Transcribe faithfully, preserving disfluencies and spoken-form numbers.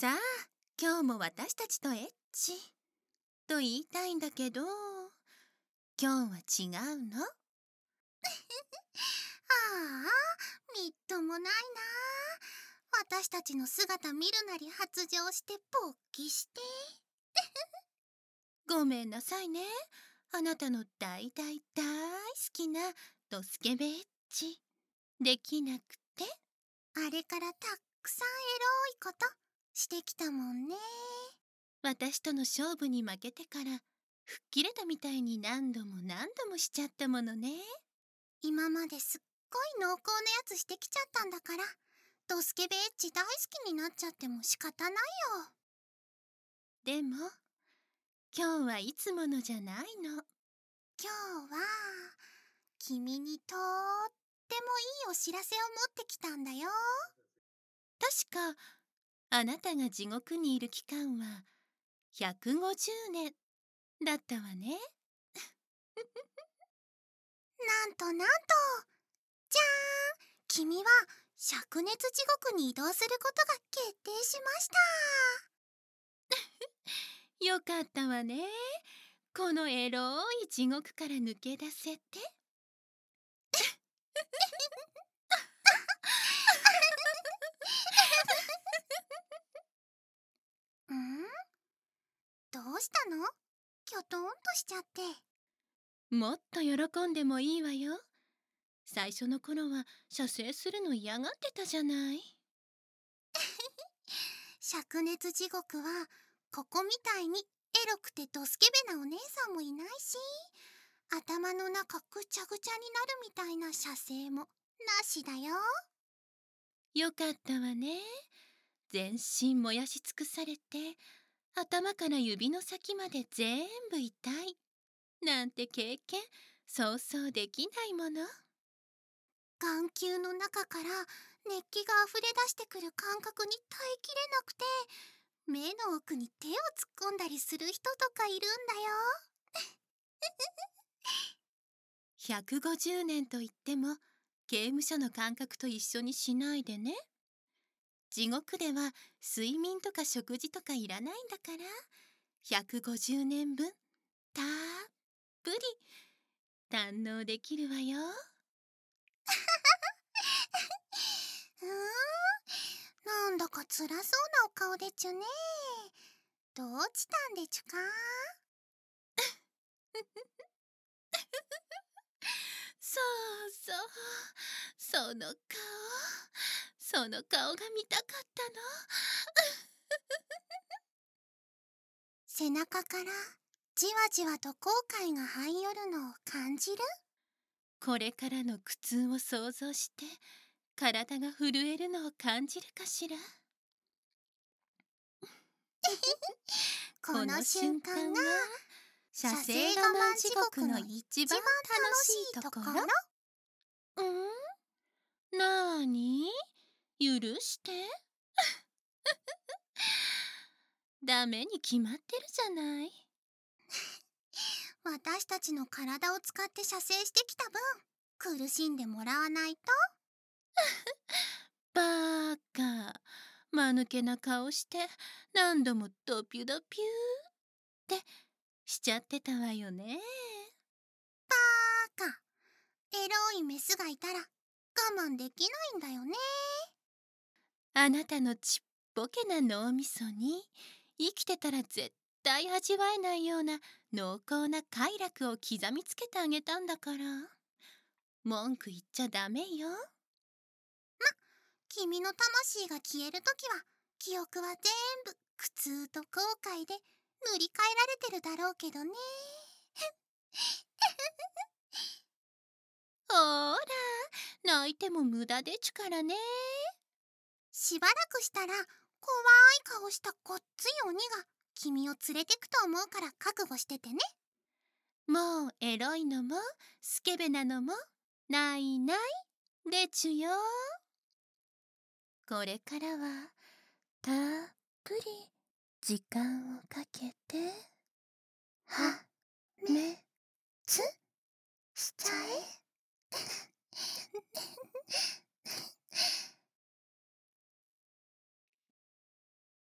さあ、今日も私たちとエッチと言いたいんだけど、今日は違うの。 ああ、みっともないな。私たちの姿見るなり発情して勃起して。 ごめんなさいね。あなたの大大大好きなドスケベエッチできなくて。 あれからたくさんエロいことしてきたもんね。 私との勝負に負けてから吹っ切れたみたいに何度も何度もしちゃったものね。 今まですっごい濃厚なやつしてきちゃったんだから、ドスケベエッチ大好きになっちゃっても仕方ないよ。 でも今日はいつものじゃないの。 今日は君にとってもいいお知らせを持ってきたんだよ。 確かあなたが地獄にいる期間はひゃくごじゅうねんだったわね。 なんとなんと、じゃーん、君は灼熱地獄に移動することが決定しました。 よかったわね。このエロい地獄から抜け出せて。 ん？どうしたの？きょとんとしちゃって。 もっと喜んでもいいわよ。最初の頃は射精するの嫌がってたじゃない。 灼熱地獄はここみたいにエロくてドスケベなお姉さんもいないし、頭の中ぐちゃぐちゃになるみたいな射精もなしだよ。 よかったわね。全身燃やし尽くされて頭から指の先まで全部痛いなんて経験そうそうできないもの。 眼球の中から熱気が溢れ出してくる感覚に耐えきれなくて、目の奥に手を突っ込んだりする人とかいるんだよ。 ひゃくごじゅうねんといっても刑務所の感覚と一緒にしないでね。地獄では睡眠とか食事とかいらないんだから、ひゃくごじゅうねんぶんたっぷり堪能できるわよ。 うーん、なんだか辛そうなお顔でちゅね。どうしたんでちゅか？ そうそう、その顔その顔が見たかったの。 背中からじわじわと後悔が這い寄るのを感じる？ これからの苦痛を想像して体が震えるのを感じるかしら。 この瞬間が射射精我精我慢慢地獄地獄のの一一番番楽楽しいしいとこところ。 ろ。 ん？なーに？許して。ダメに決まってるじゃない。 私たちの体を使って射精してきた分、苦しんでもらわないと。 バーカ、間抜けな顔して何度もドピュドピューってしちゃってたわよね。 バカ、エロいメスがいたら我慢できないんだよね。 あなたのちっぽけな脳みそに生きてたら絶対味わえないような濃厚な快楽を刻みつけてあげたんだから、文句言っちゃダメよ。 君の魂が消えるときは記憶は全部苦痛と後悔で塗り替えられてるだろうけどね。 ほーら、泣いても無駄でちゅからね。 しばらくしたら怖い顔したごっつい鬼が君を連れてくと思うから覚悟しててね。 もうエロいのもスケベなのもないないでちゅよ。これからはたっぷり時間をかけてはめつしちゃえ。